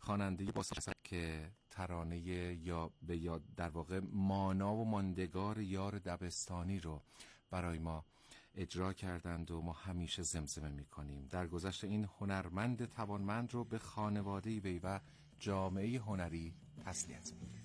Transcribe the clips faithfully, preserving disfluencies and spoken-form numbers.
خواننده با سلیقه که ترانه یا به یاد در واقع مانا و ماندگار یار دبستانی رو برای ما اجرا کردند و ما همیشه زمزمه می‌کنیم. در گذشت این هنرمند توانمند رو به خانواده وی و جامعه هنری تسلیت می‌گیم.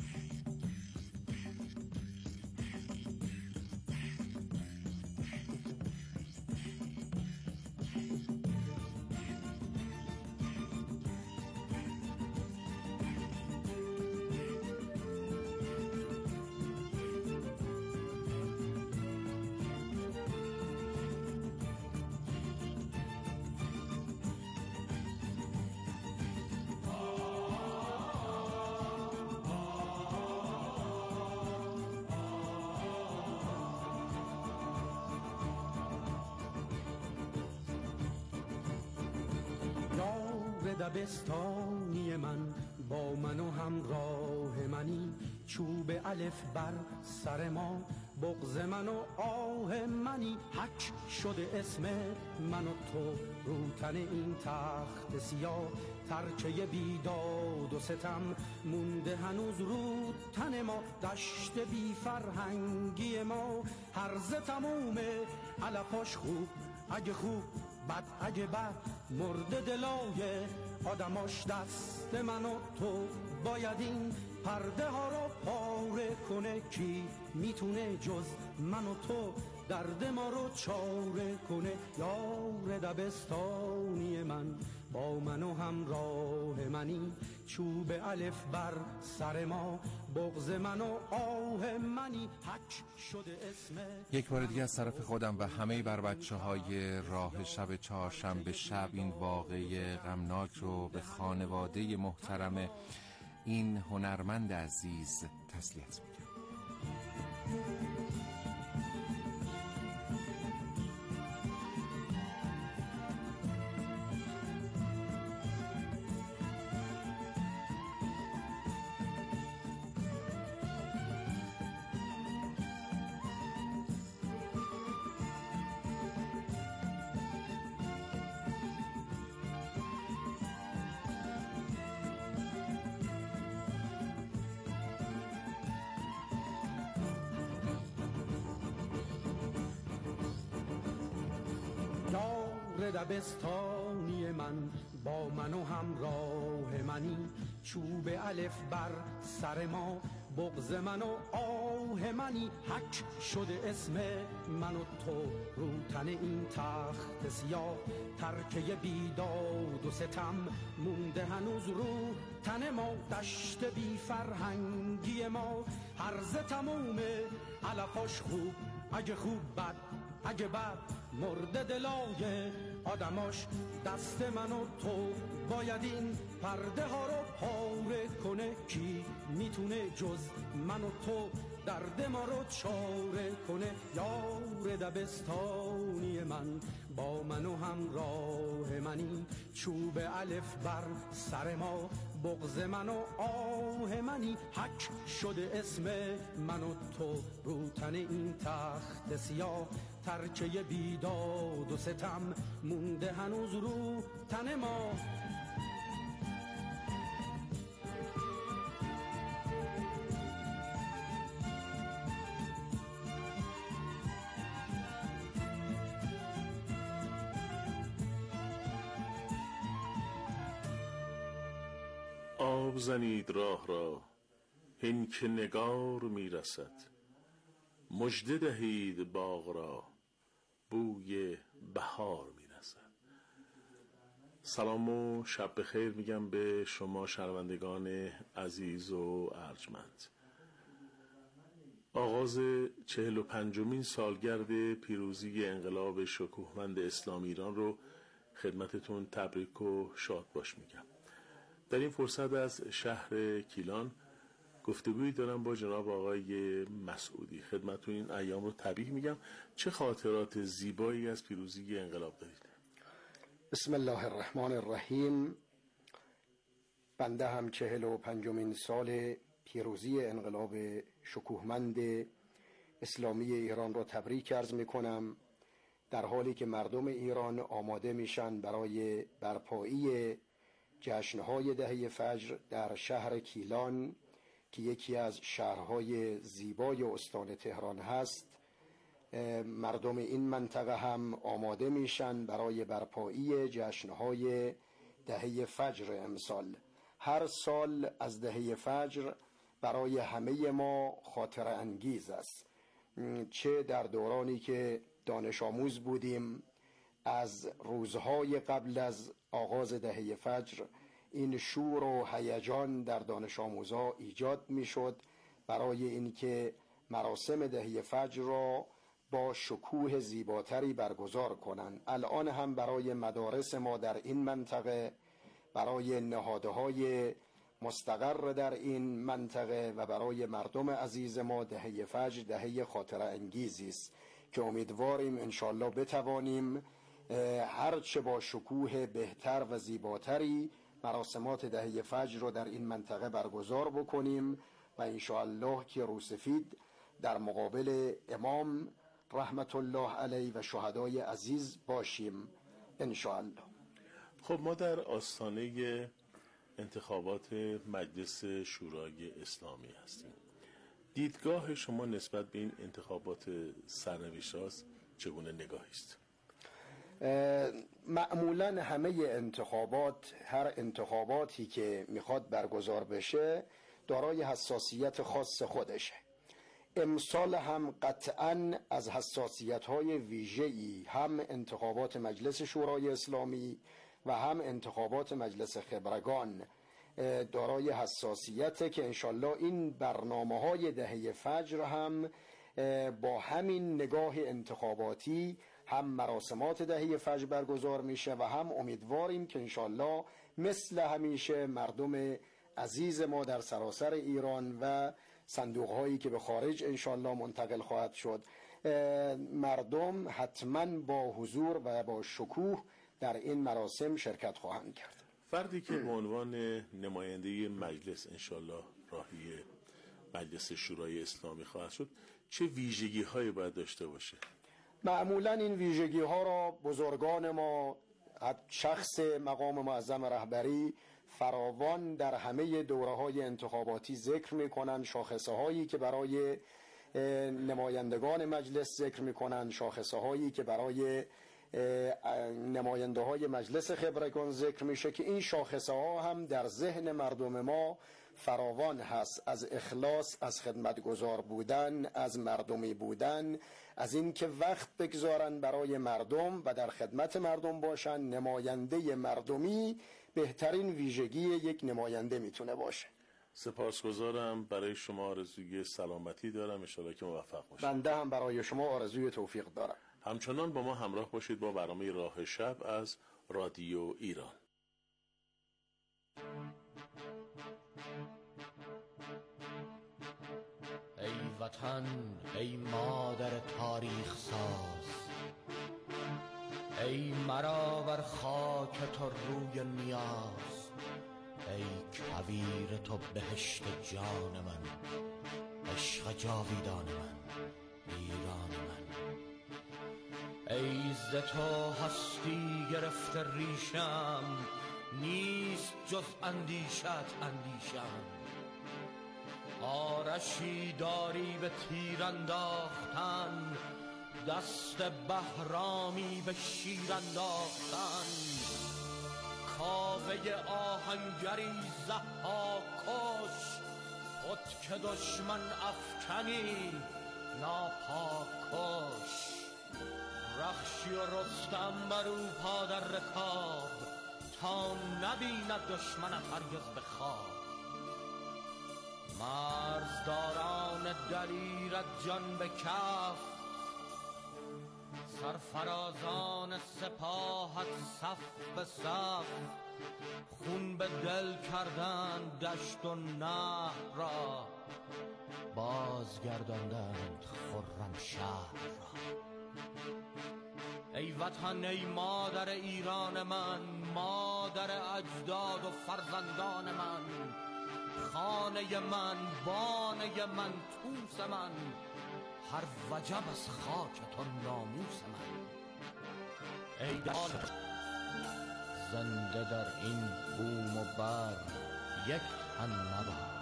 دبستانی من با من و همراه منی، چوب الف بر سر ما، بغض من و آه منی، حک شده اسم من و تو رو تن این تخت سیاه، ترکه بیداد و ستم مونده هنوز رو تن ما، دشت بی فرهنگی ما هرزه تموم علفاش خوب اگه خوب بد اگه بد، مرده دلای آدماش دست من و تو، باید این پرده ها رو پاره کنه، کی میتونه جز من و تو درد ما رو چاره کنه. یار دبستانی من با من و همراه منی، چوب الف بر سر ما، بغض من و آه منی، حک شده اسم. یک بار دیگه از طرف خودم و همه بر بچه های راه شب چهارشنبه شب این واقعه غمناک رو به خانواده محترم این هنرمند عزیز تسلیت میگم. دبستانی من با من و همراه منی، چوب الف بر سر ما، بغض من و آه منی، حک شده اسم من و تو رو تن این تخت سیاه، ترکه بیداد و ستم مونده هنوز رو تن ما، دشت بی فرهنگی ما هرزه تموم علفاش خوب اگه خوب بد اگه بد، مرده دلای آدماش دست من و تو، باید این پرده ها رو پاره کنه، کی میتونه جز من و تو درد ما رو چاره کنه. یار دبستانی من با من و همراه منی، چوب الف بر سر ما، بغض من و آه منی، حک شده اسم من و تو رو تن این تخت سیاه، ترکه بیداد و ستم مونده هنوز رو تن ما. آب زنید راه را هین که نگار میرسد، مژده دهید باغ را بوی بهار میرسد. سلام و شب بخیر میگم به شما شنوندگان عزیز و ارجمند. آغاز چهل و پنجمین سالگرد پیروزی انقلاب شکوهمند اسلامی ایران رو خدمتتون تبریک و شاد باش میگم. در این فرصت از شهر کیلان گفتگویی دارم با جناب آقای مسعودی. خدمتتون این ایام رو تبریک میگم. چه خاطرات زیبایی از پیروزی انقلاب دارید؟ بسم الله الرحمن الرحیم. بنده هم چهل و پنجمین سال پیروزی انقلاب شکوهمند اسلامی ایران را تبریک عرض میکنم، در حالی که مردم ایران آماده میشن برای برپایی جشنهای دهه فجر در شهر کیلان که یکی از شهرهای زیبای استان تهران هست، مردم این منطقه هم آماده میشن برای برپایی جشنهای دهه فجر امسال. هر سال از دهه فجر برای همه ما خاطر انگیز است، چه در دورانی که دانش آموز بودیم، از روزهای قبل از آغاز دهه فجر این شور و هیجان در دانش آموزها ایجاد می شد برای اینکه مراسم دهه فجر را با شکوه زیباتری برگزار کنند. الان هم برای مدارس ما در این منطقه، برای نهادهای مستقر در این منطقه و برای مردم عزیز ما دهه فجر دهه خاطر انگیزی است که امیدواریم انشالله بتوانیم هرچه با شکوه بهتر و زیباتری مراسمات دهه فجر رو در این منطقه برگزار بکنیم و انشالله که روسفید در مقابل امام رحمت الله علیه و شهدای عزیز باشیم انشالله. خب ما در آستانه انتخابات مجلس شورای اسلامی هستیم. دیدگاه شما نسبت به این انتخابات سرنوشت‌ساز چگونه نگاهی است؟ معمولا همه انتخابات، هر انتخاباتی که میخواد برگزار بشه دارای حساسیت خاص خودشه. امسال هم قطعاً از حساسیت‌های ویژه‌ای هم انتخابات مجلس شورای اسلامی و هم انتخابات مجلس خبرگان دارای حساسیته که انشالله این برنامه‌های دهه فجر هم با همین نگاه انتخاباتی هم مراسمات دهه فجر برگزار میشه و هم امیدواریم که انشالله مثل همیشه مردم عزیز ما در سراسر ایران و صندوق‌هایی که به خارج انشالله منتقل خواهد شد، مردم حتما با حضور و با شکوه در این مراسم شرکت خواهند کرد. فردی که به عنوان نماینده مجلس انشالله راهی مجلس شورای اسلامی خواهد شد، چه ویژگی هایی باید داشته باشه؟ معمولا این ویژگی ها را بزرگان ما، شخص مقام معظم رهبری فراوان در همه دوره های انتخاباتی ذکر میکنن. شاخصه هایی که برای نمایندگان مجلس ذکر میکنن، شاخصه هایی که برای نماینده های مجلس خبرگان ذکر میشه که این شاخصه ها هم در ذهن مردم ما فراوان هست، از اخلاص، از خدمتگزار بودن، از مردمی بودن، از این که وقت بگذارن برای مردم و در خدمت مردم باشن. نماینده مردمی بهترین ویژگی یک نماینده میتونه باشه. سپاسگزارم. برای شما آرزوی سلامتی دارم، ان شاءالله که موفق باشید. بنده هم برای شما آرزوی توفیق دارم. همچنان با ما همراه باشید با برنامه راه شب از رادیو ایران. ای وطن، ای مادر تاریخ ساز، ای مرا بر خاک تو روی نیاز، ای کویر تو بهشت جان من، عشق جاویدان من، ایران من. ای ز تو هستی گرفته ریشم، نیست جز اندیشت اندیشم. آرشی داری به تیر انداختن، دست بهرامی به شیر انداختن. کاوه آهنگری ضحاک کش، خود که دشمن افکنی ناپاک کش. رخشی و رستم برو پا در رکاب، تا نبیند دشمنت هرگز به خواب. مرزداران دلیرت جان به کف، سرفرازان سپاهت صف به صف. خون به دل کردند دشت و نهر را، بازگرداندند خرم شهر را. ای وطن، ای مادر ایران من، مادر اجداد و فرزندان من، خانه من، بانه من، توس من، هر وجب از خاک تو ناموس من. ای دار زنده در این بوم و بر یک تن نبود.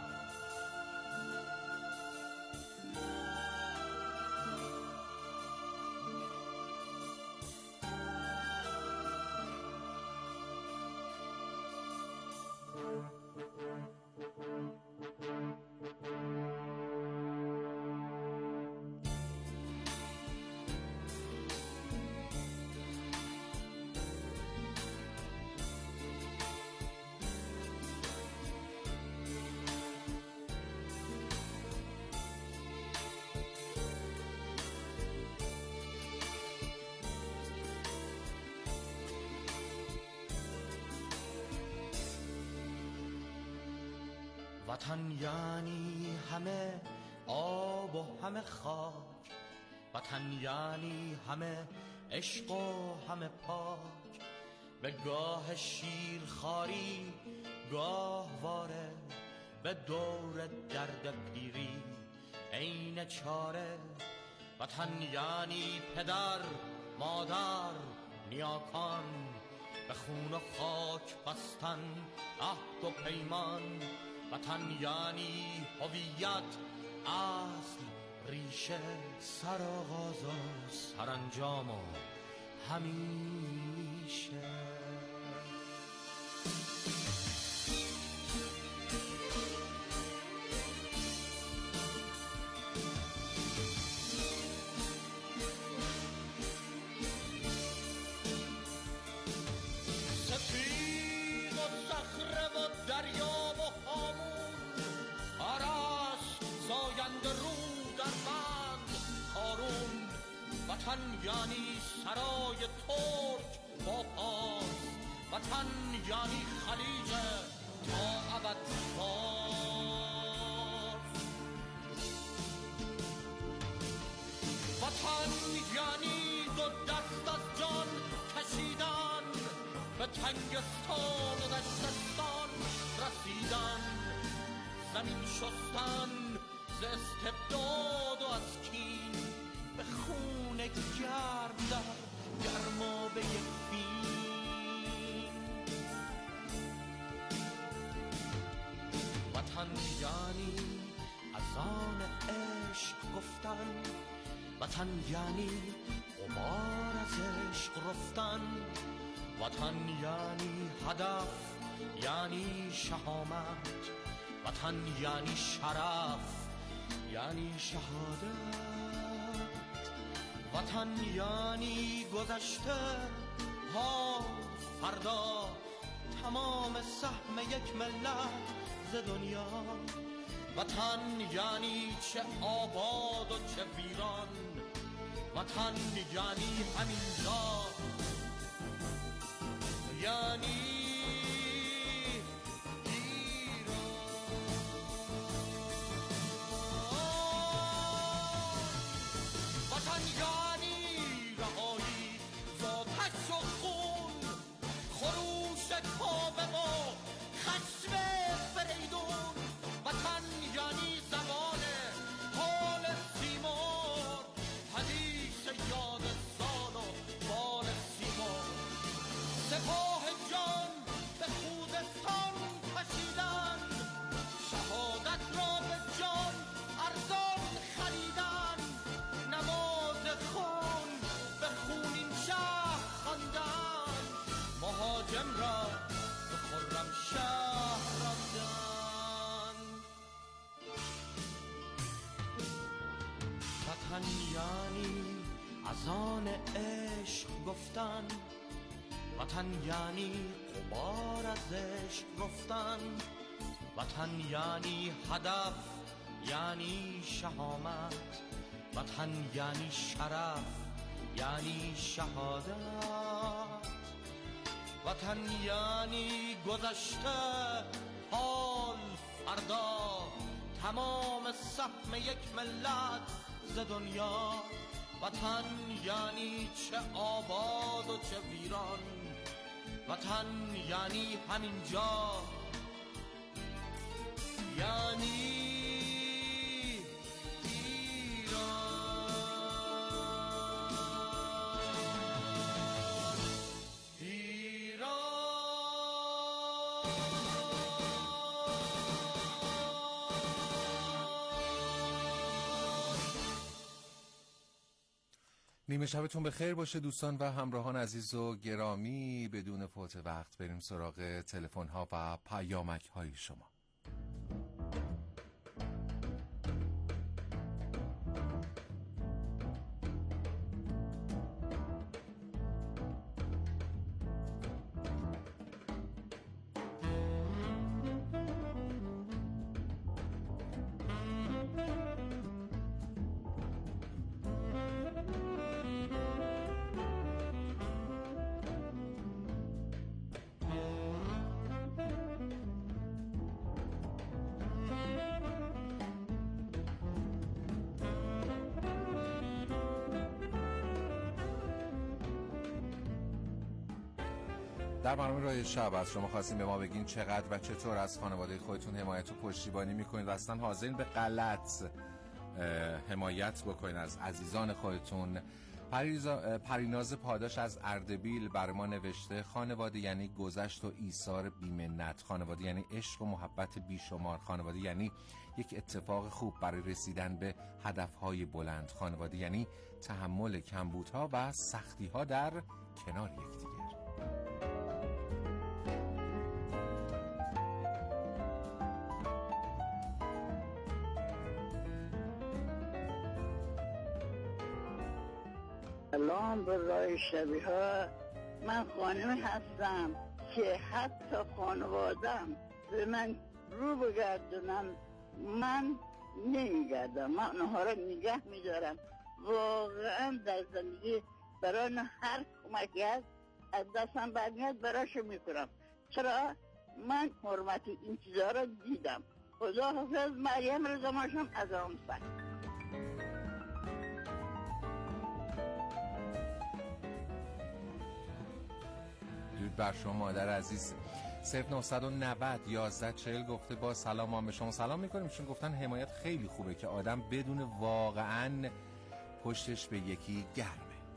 وطن یعنی همه آب و همه خاک، وطن یعنی همه عشق و همه پاک. به گاه شیرخواری گاهواره، به دور درد پیری عین چاره. وطن یعنی پدر مادر نیاکان، به خون و خاک بستن عهد و پیمان. وطن یعنی هویت، اصل، ریشه، سرآغاز و سرانجام و همیشه. سپید و صخره و دریا و هامون، عرس زاینده رو در بند هارون. وطن یعنی سرای ترک با پاس، وطن یعنی خلیج تا ابد باز. وطن یعنی دو دست از جان کشیدن، به تنگستان و دشتستان رسیدن. زمین شستن ز استبداد و از کین، به خون گرم در گرمابه فین. وطن یعنی از آن عشق گفتن، وطن یعنی غبار از عشق رفتن. وطن یعنی هدف، یعنی شهامت، وطن یعنی شرف، یعنی شهادت. وطن یعنی گذشته، حال، فردا، تمام سهم یک ملت ز دنیا. وطن یعنی چه آباد و چه ویران، وطن یعنی همینجا، یعنی سپاه جان به خوزستان کشیدن، شهادت را به جان ارزان خریدن. نماز خون به خونین شهر خواندن، مهاجم را به خرم شهر راندن. وطن یعنی از آن عشق گفتن، وطن یعنی غبار از عشق رفتن. وطن یعنی هدف، یعنی شهامت، وطن یعنی شرف، یعنی شهادت. وطن یعنی گذشته، حال، فردا، تمام سهم یک ملت ز دنیا. وطن یعنی چه آباد و چه ویران، وطن یعنی همینجا، یعنی ایران. ایران نیمه شبتون بخیر باشه دوستان و همراهان عزیز و گرامی. بدون فوت وقت بریم سراغ تلفن ها و پیامک های شما. در برنامه رای شب از شما خواستیم به ما بگین چقدر و چطور از خانواده خودتون حمایت و پشتیبانی میکنید و اصلا حاضرین به غلط حمایت بکنید از عزیزان خودتون. پریزا، پریناز پاداش از اردبیل بر ما نوشته خانواده یعنی گذشت و ایثار بی‌منت، خانواده یعنی عشق و محبت بیشمار، خانواده یعنی یک اتفاق خوب برای رسیدن به هدفهای بلند، خانواده یعنی تحمل کمبودها و سختیها در کنار یکدیگر. سلام به رای شبی ها. من خانمی هستم که حتی خانوادم به من رو بگردونم من نمیگردم، من اونها را نگه میدارم. واقعا در زندگی برای هر کمکی هست از دستم برمیاد براشو میکنم. چرا؟ من حرمت این چیزها را دیدم. خدا حافظ. مریم رضا ماشم از آمسک. درود بر شما مادر عزیز. صفر نه نه صفر یازده چهل گفته با سلام ما به شما سلام میکنیم. چون گفتن حمایت خیلی خوبه که آدم بدون واقعا پشتش به یکی گرمه.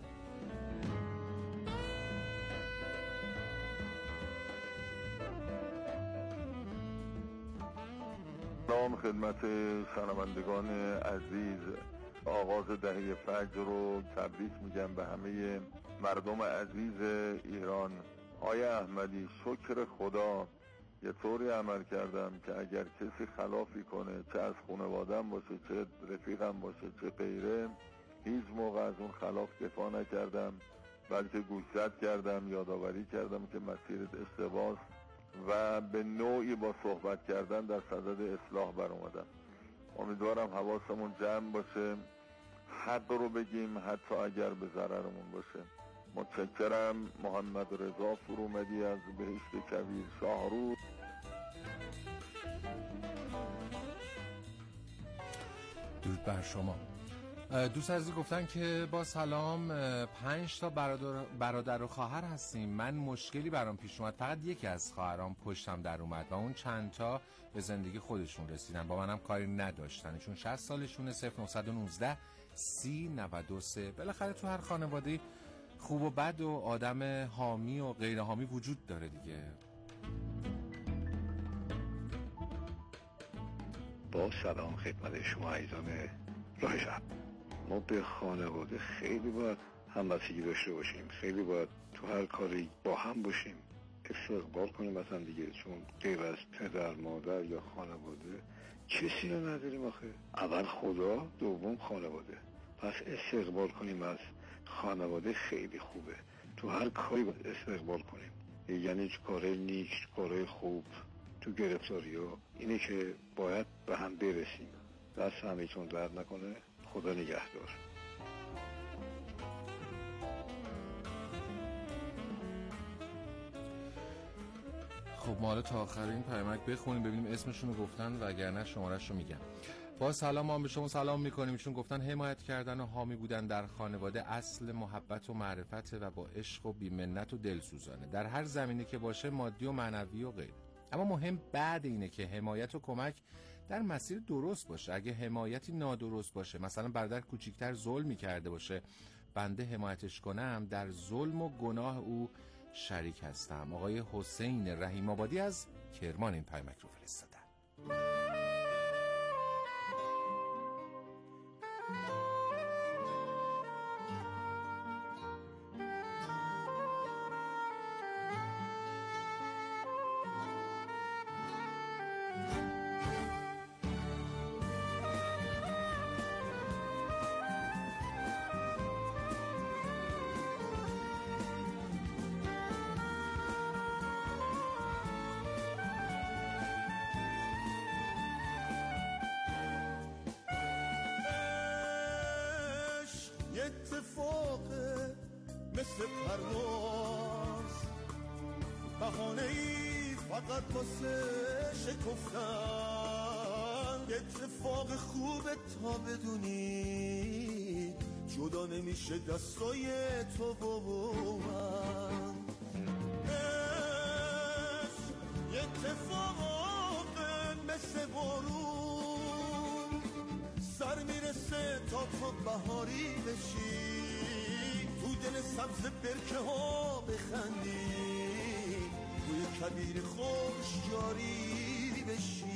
سلام خدمت شنوندگان عزیز. آغاز دهه فجر رو تبریک میگم به همه مردم عزیز ایران. آیا احمدی شکر خدا یه طوری عمل کردم که اگر کسی خلافی کنه، چه از خانواده‌ام باشه چه رفیقم باشه چه غیره، هیچ موقع از اون خلاف دفاع نکردم، بلکه گوشزد کردم، یادآوری کردم که مسیرت اشتباهه و به نوعی با صحبت کردن در صدد اصلاح برآمدم. امیدوارم حواسمون جمع باشه، حق رو بگیم حتی اگر به ضررمون باشه. متشکرم. محمد رضا فرومدی از بهشت کویر شاهرود. درود بر شما. دوست عزیز گفتن که با سلام پنج تا برادر, برادر و خواهر هستیم. من مشکلی برام پیش اومد، فقط یکی از خواهرام پشتم در اومد و اون چند تا به زندگی خودشون رسیدن، با منم کاری نداشتن. چون شصت سالشونه. صفر نه یک نه سی نود و سه. بالاخره تو هر خانواده خوب و بد و آدم حامی و غیر حامی وجود داره دیگه. با سلام خدمت شما عزیزان راه شب. ما به خانواده خیلی باید همبستگی داشته باشیم، خیلی باید تو هر کاری با هم باشیم، استقبال کنیم مثلا دیگه. چون غیر از پدر مادر یا خانواده کسی رو نداریم آخه. اول خدا، دوم خانواده. پس استقبال کنیم از خانواده خیلی خوبه. تو هر کاری باید استقبال کنیم، یعنی کارهای نیک، کارهای خوب. تو گرفتاری ها اینه که باید به هم برسیم. دست همیتون درد نکنه. خدا نگهدار. خب ما حالا تا آخرین پیامک بخونیم ببینیم اسمشون رو گفتن و اگر نه شمارش رو میگم. با سلام ما به شما سلام میکنیم. چون گفتن حمایت کردن و حامی بودن در خانواده اصل محبت و معرفت و با عشق و بی‌منت و دلسوزانه در هر زمینه که باشه، مادی و معنوی و غیره. اما مهم بعد اینه که حمایت و کمک در مسیر درست باشه. اگه حمایتی نادرست باشه، مثلا برادر کوچیکتر ظلمی کرده باشه، بنده حمایتش کنم، در ظلم و گناه او شریک هستم. آقای حسین رحیم آبادی از کرمان این پیامک رو فرستادن. اتفاقه مثل پرواز، بهانه‌ای فقط واسه شکفتن. اتفاق خوبه تا بدونی جدا نمیشه دستای تو و من. اتفاق مثل بارون سر میرسه تا تو بهاری بشی، تو دل سبز برکه ها بخندی، روی کبیر خوش جاری بشی.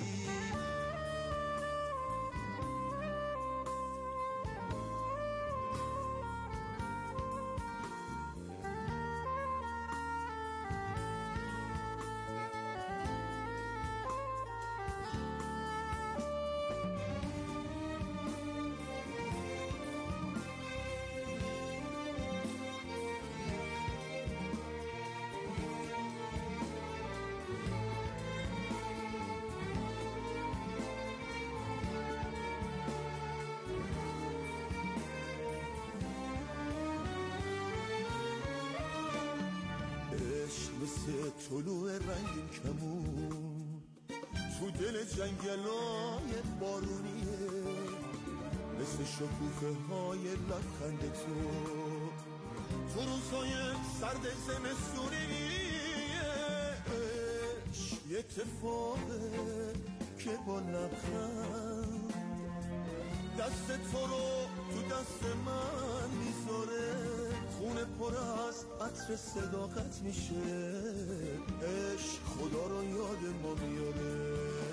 مثل طلوع رنگین کمون تو دل جنگلای بارونیه، مثل شکوفه های لبخند تو تو روزهای سرد زمستونیه. عشق یه اتفاقه که با لبخند دست تو رو تو دست من میذاره، خونه پر از عطر صداقت میشه. عشق خدا رو یاد ما میاره،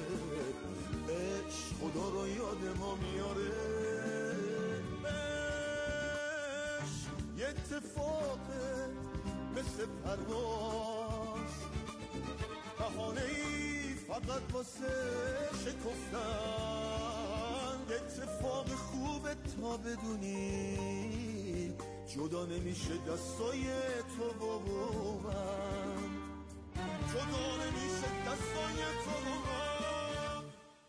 عشق خدا رو یاد ما میاره. عشق یه اتفاقه مثل پرواز، بهانه‌ای فقط واسه شکفتن. اتفاق خوبه تا بدونی جدا نمیشه دستای تو و من، جدا نمیشه دستای تو و من.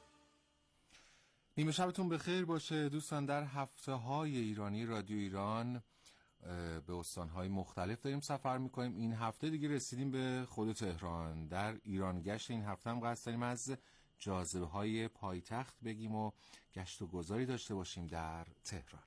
نیمه شبتون بخیر باشه دوستان. در هفته های ایرانی رادیو ایران به استانهای مختلف داریم سفر میکنیم. این هفته دیگه رسیدیم به خود تهران. در ایران گشت این هفته هم قصد داریم از جاذبه های پایتخت بگیم و گشت و گذاری داشته باشیم در تهران.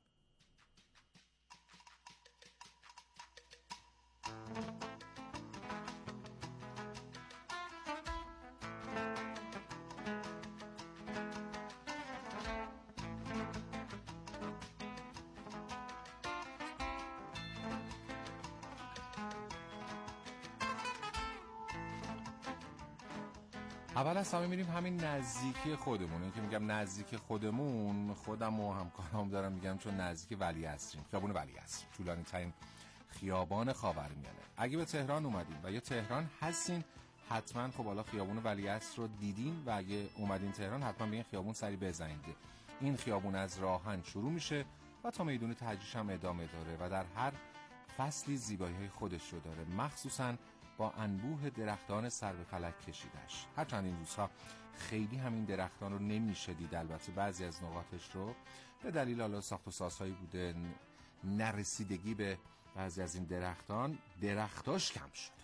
اول از همه میریم همین نزدیکی خودمون. این که میگم نزدیک خودمون، خودم و همکارام دارم میگم چون نزدیک ولیعصریم، خیابون ولیعصر، طولانی ترین خیابان خاورمیانه. اگه به تهران اومدین و یا تهران هستین حتما خب حالا خیابون ولیعصر رو دیدین و اگه اومدین تهران حتما به این خیابون سری بزنید. این خیابون از راهن شروع میشه و تا میدون تهجیش هم ادامه داره و در هر فصلی زیبایی‌های خودش رو داره، مخصوصاً با انبوه درختان سر به فلک کشیدش. هرچند این روزها خیلی همین درختان رو نمیشه دید، البته بعضی از نقاطش رو به دلیل حالا ساخت و سازهایی بوده، نرسیدگی به بعضی از این درختان، درختاش کم شده.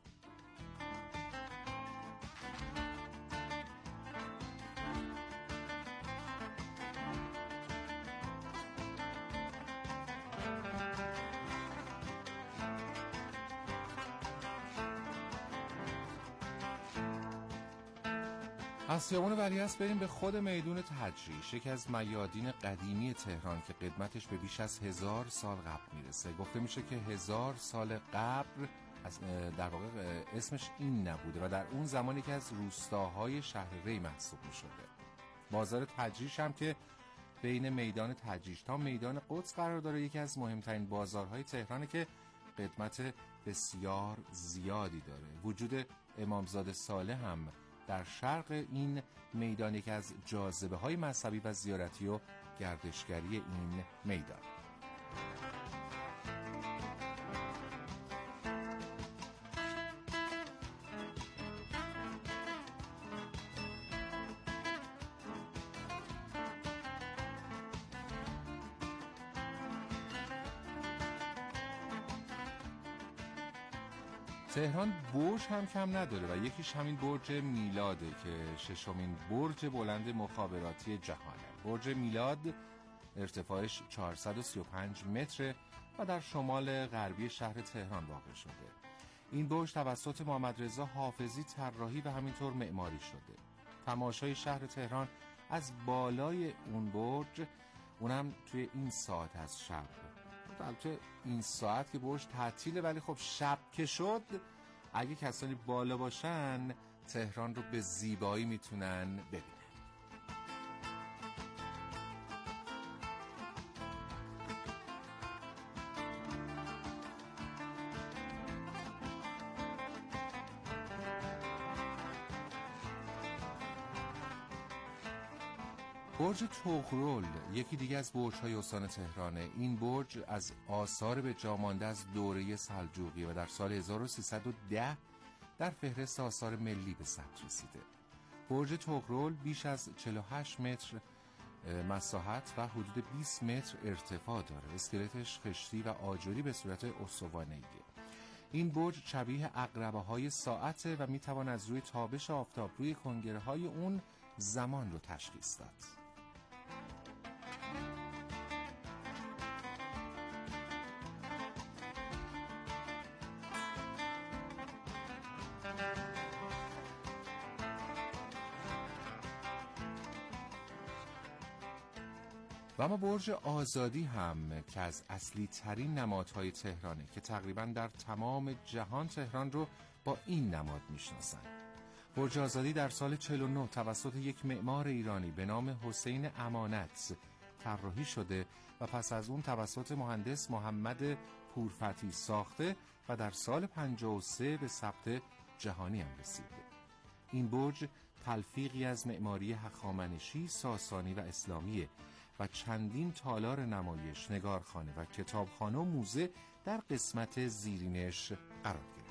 از خیابون ولیعصر بریم به خود میدون تجریش، یکی از میادین قدیمی تهران که قدمتش به بیش از هزار سال قبل میرسه. گفته میشه که هزار سال قبل در واقع اسمش این نبوده و در اون زمانی که از روستاهای شهر ری محسوب میشده. بازار تجریش هم که بین میدان تجریش تا میدان قدس قرار داره، یکی از مهمترین بازارهای تهرانه که قدمت بسیار زیادی داره. وجود امامزاده صالح هم در شرق این میدان یکی از جاذبه های مذهبی و زیارتی و گردشگری این میدان. تهران برج هم کم نداره و یکیش همین برج میلاده که ششمین برج بلند مخابراتی جهانه. برج میلاد ارتفاعش چهارصد و سی و پنج متره و در شمال غربی شهر تهران واقع شده. این برج توسط محمد رضا حافظی طراحی و همینطور معماری شده. تماشای شهر تهران از بالای اون برج، اونم توی این ساعت از شب، البته این ساعت که برج تعطیله، ولی خب شب که شد اگه کسانی بالا باشن تهران رو به زیبایی میتونن ببینن. برج طغرل یکی دیگه از برج‌های استان تهرانه. این برج از آثار به جا مانده از دوره سلجوقی و در سال هزار و سیصد و ده در فهرست آثار ملی به ثبت رسیده. برج طغرل بیش از چهل و هشت متر مساحت و حدود بیست متر ارتفاع داره. اسکلتش خشتی و آجری به صورت استوانه‌ایه. این برج شبیه عقربه‌های ساعته و میتوان از روی تابش آفتاب روی کنگره‌های اون زمان رو تشخیص داد. و اما برج آزادی هم که از اصلی ترین نمادهای تهرانه که تقریبا در تمام جهان تهران رو با این نماد میشناسن. برج آزادی در سال چهل و نه توسط یک معمار ایرانی به نام حسین امانت طراحی شده و پس از اون توسط مهندس محمد پورفتحی ساخته و در سال پنجاه و سه به ثبت جهانی هم رسیده. این برج تلفیقی از معماری هخامنشی، ساسانی و اسلامیه و چندین تالار نمایش، نگارخانه و کتابخانه و موزه در قسمت زیرینش قرار گرفت.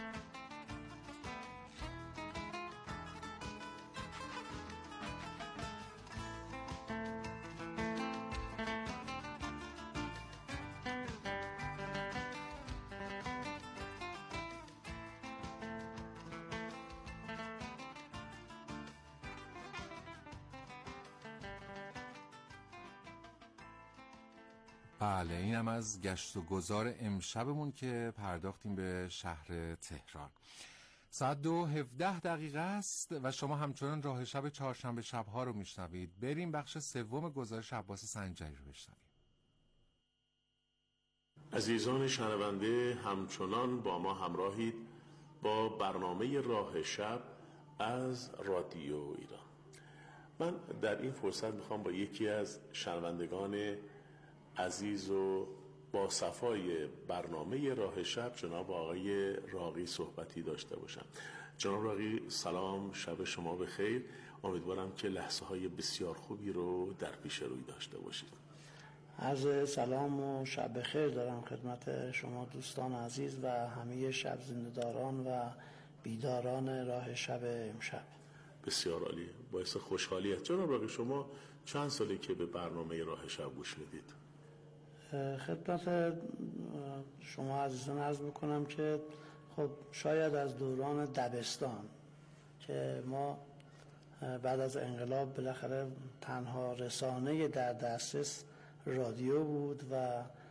بله، اینم از گشت و گذار امشبمون که پرداختیم به شهر تهران. ساعت دو هفده دقیقه است و شما همچنان راه شب چهارشنبه شبها رو میشنوید. بریم بخش سوم گزارش عباس سنجری رو بشنویم. عزیزان شنونده، همچنان با ما همراهید با برنامه راه شب از رادیو ایران. من در این فرصت میخوام با یکی از شنوندگان عزیز و با صفای برنامه راه شب، جناب آقای راقی، صحبتی داشته باشم. جناب راقی سلام، شب شما بخیر. امیدوارم که لحظه های بسیار خوبی رو در پیش روی داشته باشید. عرض سلام و شب بخیر دارم خدمت شما دوستان عزیز و همه شب زنده‌داران و بیداران راه شب امشب. بسیار عالی، باعث خوشحالیه. جناب راقی شما چند سالی که به برنامه راه شب گوش میدید؟ خدمت شما عزیزان عرض بکنم که خب شاید از دوران دبستان که ما بعد از انقلاب بالاخره تنها رسانه در دسترس رادیو بود و